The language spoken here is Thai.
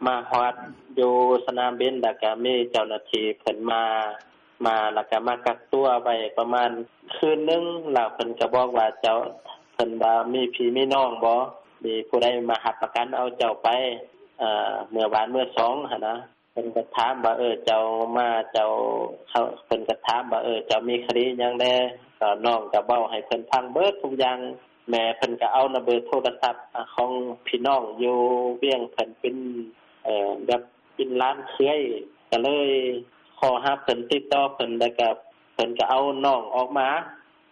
มาฮอดอยู่สนามบินแล้วก็มีเจ้าหน้าที่เพิ่นมาแล้วก็มากักตัวไว้ประมาณคืนนึงแล้วเพิ่นก็บอกว่าเจ้าเพิ่นว่ามีพี่มีน้องบ่มีผู้ใดมารับประกันเอาเจ้าไปเมื่อวานเมื่อ2หั่นนะเพิ่นก็ถามว่าเจ้ามาเจ้าเขาเพิ่นก็ถามว่าเจ้ามีคดีหยังแน่ก็น้องก็เว้าให้เพิ่นฟังเบิดทุกอย่างแม่เพิ่นก็เอาเบอร์โทรศัพท์ของพี่น้องอยู่เวียงเพิ่นเป็นแบบเป็นร้านเคยก็เลยขอหาเพิ่นติดต่อเพิ่นแล้วก็เพิ่นก็เอาน้องออกมา